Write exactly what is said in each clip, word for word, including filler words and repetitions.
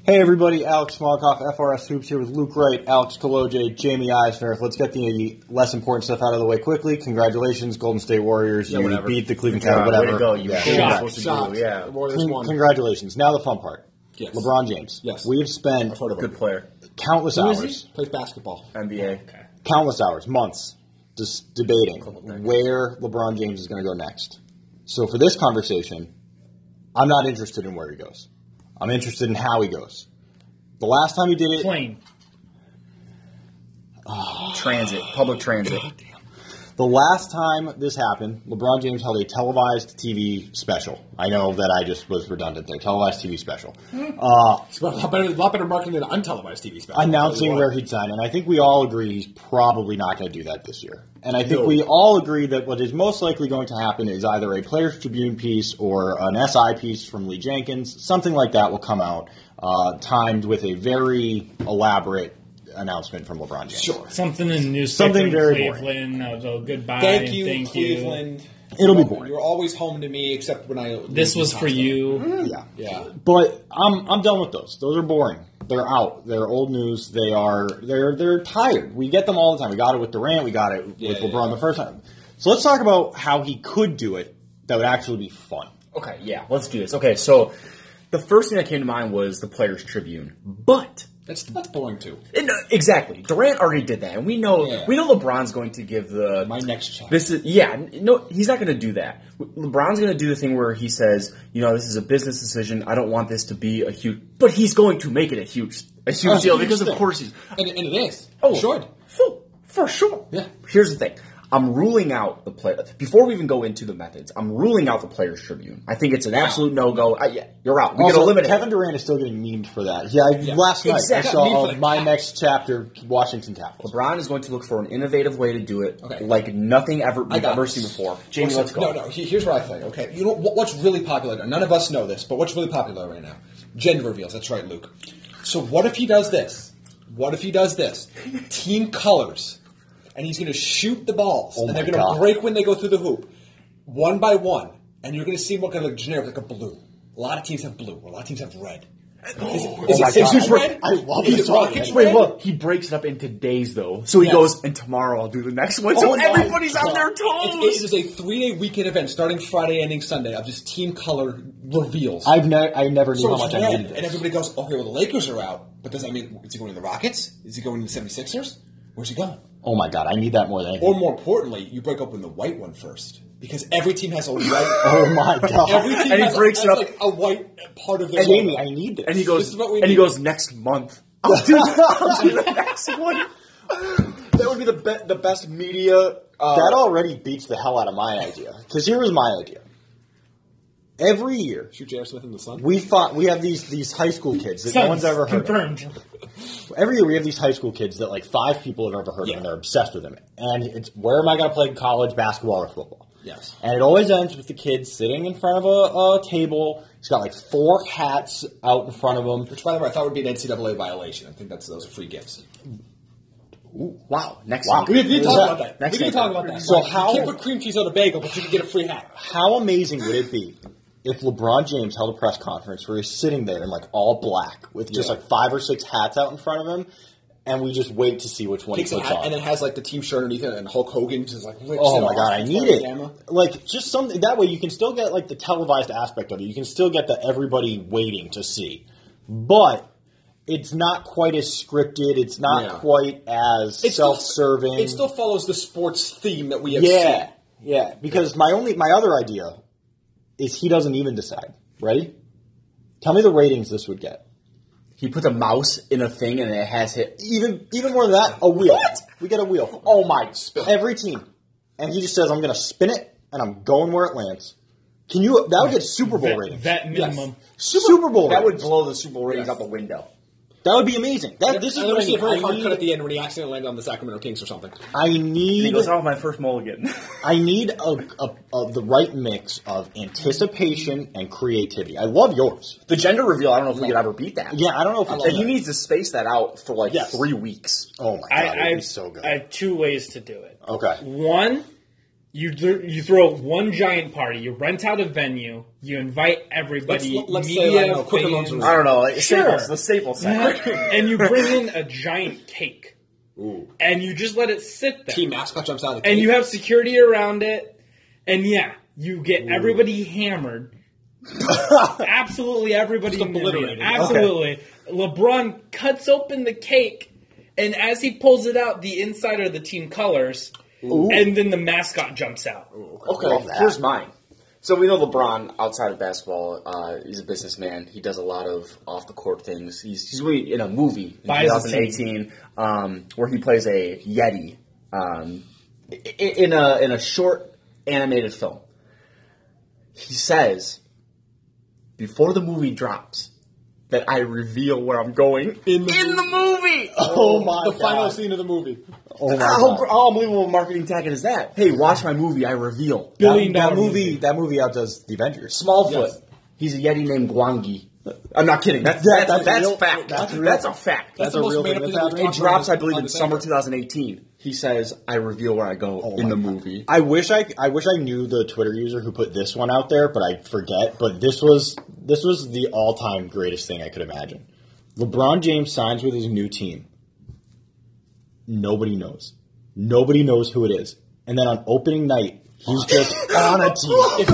Hey everybody, Alex Smolkoff, F R S Hoops here with Luke Wright, Alex Koloje, Jamie Eisner. Let's get the less important stuff out of the way quickly. Congratulations, Golden State Warriors. Yeah, you whatever. beat the Cleveland Cavaliers, whatever. Way to go. You yeah. shot. Shot. Shot. Yeah. Con- congratulations. Now the fun part. Yes. LeBron James. Yes. We have spent I've heard of him. Good player. countless Who is hours, he? Plays basketball. N B A. Okay. countless hours, months, just debating where LeBron James is going to go next. So for this conversation, I'm not interested in where he goes. I'm interested in how he goes. The last time he did it... Plane. Oh, transit. Public transit. The last time this happened, LeBron James held a televised T V special. I know that I just was redundant there. Televised T V special. Uh, It's a lot better, a lot better marketing than an untelevised T V special. announcing where he'd sign. And I think we all agree he's probably not going to do that this year. And I think no. we all agree that what is most likely going to happen is either a Players Tribune piece or an S I piece from Lee Jenkins. Something like that will come out, uh, timed with a very elaborate announcement from LeBron James. Sure. Something in the newspaper Something very in Cleveland. Uh, so goodbye. Thank you, thank Cleveland. You. It'll be boring. You're always home to me, except when I. This was for you. Mm, yeah, yeah. But I'm I'm done with those. Those are boring. They're out. They're old news. They are they're they're tired. We get them all the time. We got it with Durant. We got it yeah, with yeah, LeBron yeah. the first time. So let's talk about how he could do it. That would actually be fun. Okay, yeah, let's do this. Okay, so the first thing that came to mind was the Players Tribune, but That's that's boring too. it, exactly, Durant already did that, and we know Yeah. we know LeBron's going to give the My next chapter. This is yeah, no, he's not going to do that. LeBron's going to do the thing where he says, you know, this is a business decision. I don't want this to be a huge, but he's going to make it a huge, a huge A deal huge because of thing. course he's. and, and it is. Oh, should. For, for sure. Yeah. Here's the thing. I'm ruling out the play. Before we even go into the methods, I'm ruling out the Players Tribune. I think it's an absolute no-go. I, yeah, you're out. We Also, get eliminated. Kevin Durant is still getting memed for that. Yeah, I, Yeah. last night Exactly. I saw Meme for uh, the my Capitals. next chapter, Washington Capitals. LeBron is going to look for an innovative way to do it, Okay. like nothing ever I we've got ever this. seen before. Jamie, Listen, let's go. No, no. he- Here's what I think. Okay, you know what, what's really popular? None of us know this, but what's really popular right now? Gender reveals. That's right, Luke. So what if he does this? What if he does this? Team colors, and he's going to shoot the balls, Oh and they're my going God. to break when they go through the hoop, one by one, and you're going to see what kind of like generic, like a blue. A lot of teams have blue. A lot of teams have red. Is it, is Oh it my Sixers God. red? I love Is this it Rockets already. red? Wait, look, he breaks it up into days, though. So he Yes. goes, and tomorrow I'll do the next one. So Oh my everybody's on God. their It, toes. it is a three-day weekend event starting Friday, ending Sunday of just team color reveals. I've ne- I never knew So how it's much I red, needed and this. everybody goes, okay, well, the Lakers are out. But does that mean, is he going to the Rockets? Is he going to the seventy-sixers? Where's he going? Oh my God, I need that more than anything. Or more importantly, you break open the white one first. Because every team has a white... Oh my God. Every team And he has, breaks has it up. like a white part of their And logo. Jamie, I need this. And he This goes, is what we and he need. goes, next month. I'll do, I'll do the next one. That would be the be- the best media. Uh, That already beats the hell out of my idea. Because here was my idea. Every year, Shoot J R. Smith in the sun? we fought. We have these these high school kids that no Sons, one's ever heard of. confirmed. Every year we have these high school kids that like five people have ever heard Yeah. of, and they're obsessed with them. And it's where am I going to play college basketball or football? Yes. And it always ends with the kid sitting in front of a, a table. He's got like four hats out in front of him. Which, by the way, I thought would be an N C double A violation. I think that's those are free gifts. Ooh, wow. Next Wow. week. We, we can talk about that. Next we can week. talk about that. So Like, how- You can't put cream cheese on a bagel, but you can get a free hat. How amazing would it be if LeBron James held a press conference where he's sitting there in like all black with just Yeah. like five or six hats out in front of him, and we just wait to see which one Takes he a puts hat on? and then has like the team shirt underneath it, and Hulk Hogan just like rips Oh it my off God, I in need front of it. the camera. Like just something that way you can still get like the televised aspect of it. You can still get the everybody waiting to see, but it's not quite as scripted. It's not Yeah. quite as It still- self-serving. It still follows the sports theme that we have yeah, seen. yeah. Because my only my other idea is he doesn't even decide. Ready? Tell me the ratings this would get. He puts a mouse in a thing and it has hit. Even even more than that, a wheel. What? We get a wheel. Oh my. Every team. And he just says, I'm going to spin it, and I'm going where it lands. Can you... That would get Super Bowl Vet, ratings. vet minimum. Super Bowl That would ratings. blow the Super Bowl ratings Yes. out the window. and what then I we see a need. very I hard cut at need, the end when he accidentally landed on the Sacramento Kings or something. I And he need, goes, oh, my first mulligan. I need a, a, a, the right mix of anticipation and creativity. I love yours. The gender reveal, I don't know if we could ever beat that. Yeah, I don't know if I it's... love And he needs to space that out for like Yes. three weeks. Oh my God, I, it would I, be so good. I have two ways to do it. okay. One, You th- you throw one giant party. You rent out a venue. You invite everybody. Let's- let's say, media, like, you know, Quicken Loans fans, are- I don't know, like Sure. Staples, the Staples Center. and you bring in a giant cake. Ooh. And you just let it sit there. Team mascot jumps out of the And cake. you have security around it. And yeah, you get everybody hammered. Absolutely everybody Just obliterated. Absolutely. LeBron cuts open the cake, and as he pulls it out, the inside are the team colors, Ooh. and then the mascot jumps out. Okay, here's mine. So we know LeBron, outside of basketball, uh, he's a businessman. He does a lot of off-the-court things. He's, he's really in a movie in Buys a twenty eighteen um, where he plays a Yeti um, i- in a in a short animated film. He says, before the movie drops, that I reveal where I'm going In the in the movie. Oh my the god! final scene of the movie. Oh my How, god! how unbelievable marketing tactic is that? Hey, watch my movie. I reveal. Billion that, that dollar movie, movie. that movie outdoes the Avengers. Smallfoot. Yes. He's a Yeti named Gwangi. I'm not kidding. That's Yeah, that's, that's that's, real- fact. that's That's, real. that's a fact. That's a the most real made thing up thing that's that happening. It drops, I believe, on in the summer December. twenty eighteen. He says, "I reveal where I go Oh in my the God. movie." I wish I I wish I knew the Twitter user who put this one out there, but I forget. But this was this was the all time greatest thing I could imagine. LeBron James signs with his new team. Nobody knows. Nobody knows who it is. And then on opening night, he's just on a team.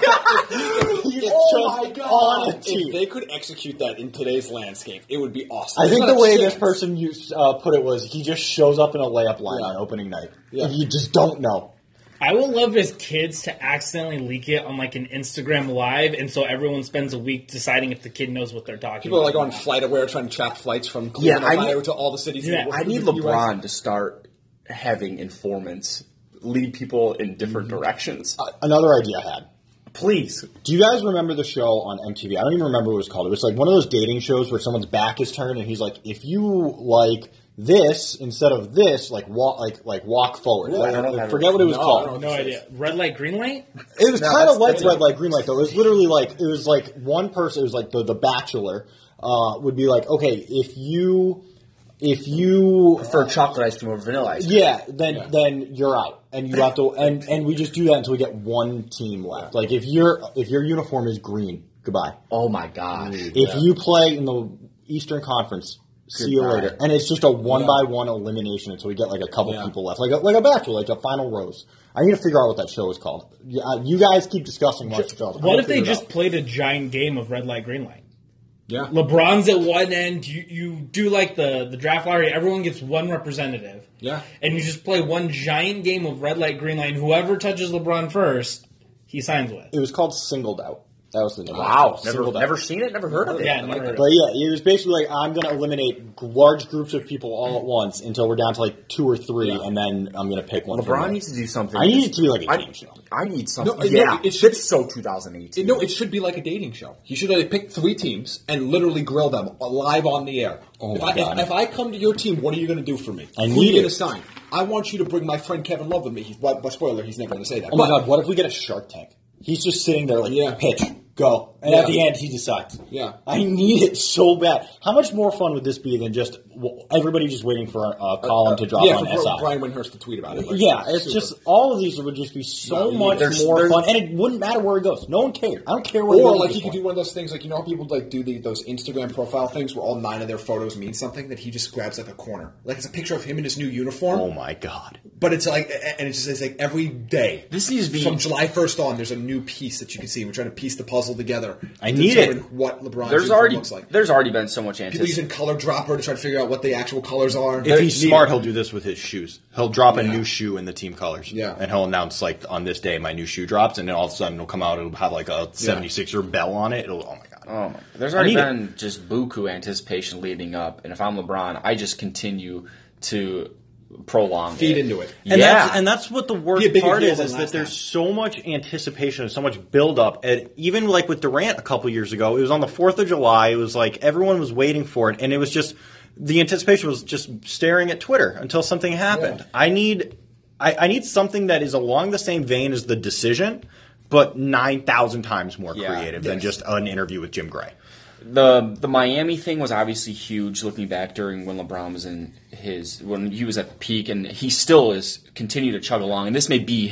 He's Oh my just god! on a If team. they could execute that in today's landscape, it would be awesome. I think There's the not a way this chance. person used, uh, put it was he just shows up in a layup line Yeah. on opening night. Yeah. You just don't know. I would love his kids to accidentally leak it on like an Instagram live, and so everyone spends a week deciding if the kid knows what they're talking People are about. like on FlightAware trying to track flights from Cleveland, Yeah, I Ohio need- to all the cities. Yeah, in the, I need in the U S. LeBron to start having informants lead people in different directions. Another idea I had. Please. Do you guys remember the show on M T V? I don't even remember what it was called. It was like one of those dating shows where someone's back is turned and he's like, if you like this instead of this, like walk, like like walk forward. Ooh, Like, I don't I have forget it. what it was No, I called. don't No idea. Red light, green light? It was No, kind of that's- like that's red it. light, green light, though. It was literally like it was like one person. It was like the the Bachelor uh, would be like, okay, if you if you For chocolate ice cream over vanilla ice cream. yeah, then Yeah. then you're out, and you have to, and and we just do that until we get one team left. Like if your if your uniform is green, goodbye. Oh my gosh. If you play in the Eastern Conference, see you Goodbye. later. And it's just a one Yeah. by one elimination until we get like a couple Yeah. people left, like a, like a bachelor, like a final rose. I need to figure out what that show is called. Yeah, uh, you guys keep discussing what it's called. I'm What gonna if they figure it just out. played a giant game of red light, green light? Yeah. LeBron's at one end. You, you do like the, the draft lottery. Everyone gets one representative. Yeah. And you just play one giant game of red light, green light. And whoever touches LeBron first, he signs with. It was called Singled Out. That was the name. Wow. of it. Never, Singled Out. never seen it, never heard of it. Yeah, I never like heard that. of But yeah, it was basically like I'm going to eliminate g- large groups of people all at once until we're down to like two or three, Yeah. and then I'm going to pick one. from LeBron there. needs to do something. I need it to be like a I- game show. I need something. No, no, yeah, it should- it's so twenty eighteen. No, it should be like a dating show. He should have picked three teams and literally grill them live on the air. Oh if, my I, God. if, if I come to your team, what are you going to do for me? I Who need are you it. going to sign? I want you to bring my friend Kevin Love with me. He's, but, but spoiler, he's never going to say that. Oh my But- god, what if we get a Shark Tank? He's just sitting there like, Yeah. pitch, go. And Yeah. at the end, he decides. Yeah. I need it so bad. How much more fun would this be than just well, everybody just waiting for a, a column to drop yeah, on for S Bri- I? Brian Windhurst to tweet about it. Like, Yeah, it's super. just all of these would just be so No, much there's- more there's- fun, and it wouldn't matter where it goes. No one cares. I don't care where. it Or goes like at he this could do point. one of those things, like you know how people like do the, those Instagram profile things where all nine of their photos mean something. That he just grabs like a corner, like it's a picture of him in his new uniform. Oh my god! But it's like, and it just says like every day. This needs to be- from July first on. There's a new piece that you can see. We're trying to piece the puzzle together. I to need determine it. What LeBron's There's uniform already looks like. there's already been so much People anticipation. using Color Dropper to try to figure out what the actual colors are. If he's need smart, it. he'll do this with his shoes. He'll drop a Yeah. new shoe in the team colors. Yeah. And he'll announce, like, on this day, my new shoe drops, and then all of a sudden it'll come out, it'll have, like, a seventy-sixer bell on it. It'll, oh, my God. Oh my! There's already need it. been just buku anticipation leading up, and if I'm LeBron, I just continue to prolong Feed it. into it. And yeah, that's and that's what the worst Be a bigger part heel is, than is that last there's time. so much anticipation and so much build up. And even like with Durant a couple years ago, it was on the fourth of July. It was like everyone was waiting for it, and it was just the anticipation was just staring at Twitter until something happened. Yeah. I need I, I need something that is along the same vein as the decision, but nine thousand times more Yeah. creative than Yes. just an interview with Jim Gray. the the Miami thing was obviously huge. Looking back during when LeBron was in his when he was at the peak, and he still is continue to chug along. And this may be his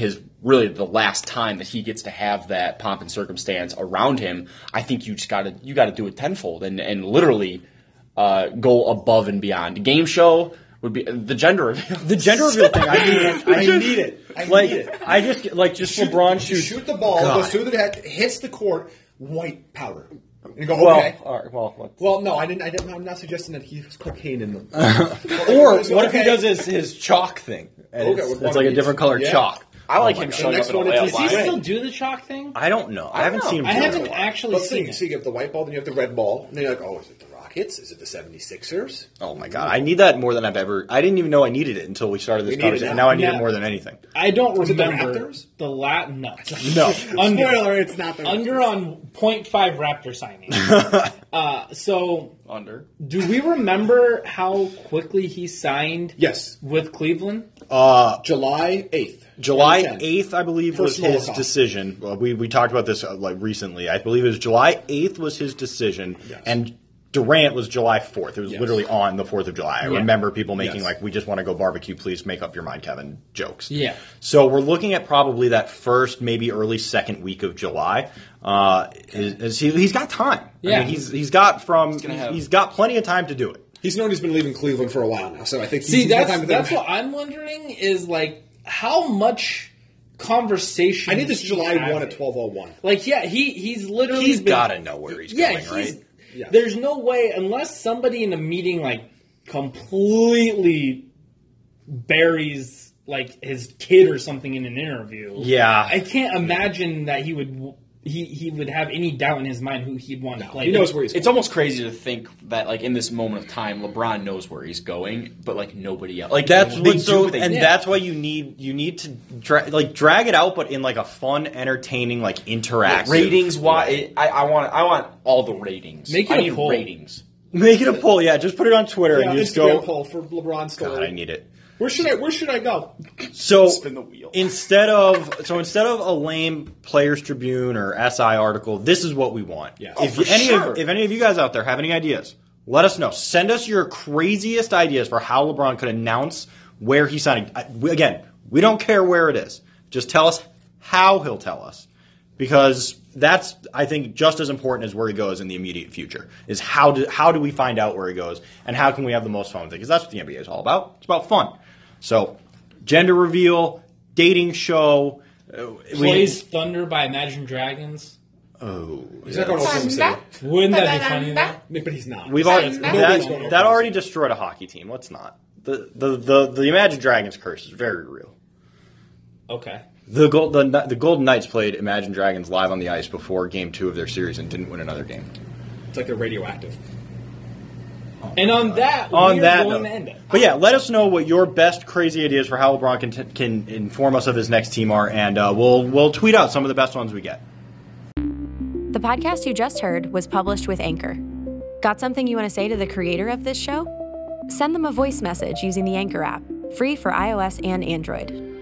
really the last time that he gets to have that pomp and circumstance around him, I think you just got to you got to do it tenfold and and literally uh, go above and beyond. Game show would be the gender reveal. The gender reveal thing. I need. I need it. I like need it. I just like just Shoot, LeBron shoots. shoot the ball, God. goes through the net, hits the court, white powder. And you go, Well, okay. all right, well, let's- Well, no, I didn't. I didn't. I'm not suggesting that he has cocaine in them. or what if he does his his chalk thing? And Okay, it's, with it's one like of a different these. color Yeah. chalk. I like Oh him my showing God. up in a The next one, layup if Does he he's line. still do the chalk thing? I don't know. I, I haven't don't seen him. I do it in a haven't while. actually But seen see, it. so you have the white ball, then you have the red ball, and then you're like, oh, is it the Rockets? Is it the seventy-sixers? Oh my god, I need that more than I've ever. I didn't even know I needed it until we started this We need it conversation. now. And now I need Yeah. it more than anything. I don't Was it the remember Raptors? the lat no No. under Spoiler, it's not the under Raptors. on point five Raptor signing. uh, so Under. do we remember how quickly he signed Yes, with Cleveland? Uh, July eighth. July twenty ten. eighth, I believe, was Personal his account. decision. Well, we we talked about this uh, like recently. I believe it was July eighth was his decision, Yes. and Durant was July fourth. It was Yes. literally on the fourth of July. I Yeah. remember people making Yes. like, "We just want to go barbecue, please make up your mind, Kevin" jokes. Yeah. So we're looking at probably that first, maybe early second week of July. Uh, is, is he, he's got time. I Yeah. mean, he's he's got from gonna have- he's got plenty of time to do it. He's known he's been leaving Cleveland for a while now, so I think he's See, he's got that's time to that's think what I'm wondering is like how much conversation. I need this is July he one having? at twelve oh one. Like, yeah, he he's literally He's been- got to know where he's yeah, going, he's, right? Yeah. There's no way unless somebody in a meeting like completely buries like his kid or something in an interview. Yeah. I can't imagine that he would he he would have any doubt in his mind who he'd want to play. He knows where he's It's going. almost crazy to think that, like, in this moment of time, LeBron knows where he's going, but like nobody else. Like That's they what do so, what they and do. that's why you need you need to dra- like drag it out, but in like a fun, entertaining, like interactive ratings. Why? way. I, I want. I want all the ratings. Make it I a need poll. ratings. Make it a poll, yeah. Just put it on Twitter Yeah, and you just Instagram go. poll for LeBron story. God, I need it. Where should I? Where should I go? So Spin the wheel. instead of so instead of a lame Players Tribune or S I article, this is what we want. Yeah. If Oh, for any sure. of if any of you guys out there have any ideas, let us know. Send us your craziest ideas for how LeBron could announce where he's signing. I- we- Again, we don't care where it is. Just tell us how he'll tell us, because that's I think just as important as where he goes in the immediate future is how do how do we find out where he goes and how can we have the most fun with it, because that's what the N B A is all about. It's about fun. So, gender reveal, dating show. uh, we- Plays Thunder by Imagine Dragons. Oh, He's not going to Oklahoma City. Wouldn't that be funny though? But he's not. we've already Nobody's that, going to Oklahoma that already City. destroyed a hockey team. Let's not. The the the, the Imagine Dragons curse is very real. Okay. The gold the, the Golden Knights played Imagine Dragons live on the ice before Game Two of their series and didn't win another game. It's like they're radioactive. And on that, On we're that going note, to end it. but yeah, let us know what your best crazy ideas for how LeBron can t- can inform us of his next team are, and uh, we'll we'll tweet out some of the best ones we get. The podcast you just heard was published with Anchor. Got something you want to say to the creator of this show? Send them a voice message using the Anchor app, free for iOS and Android.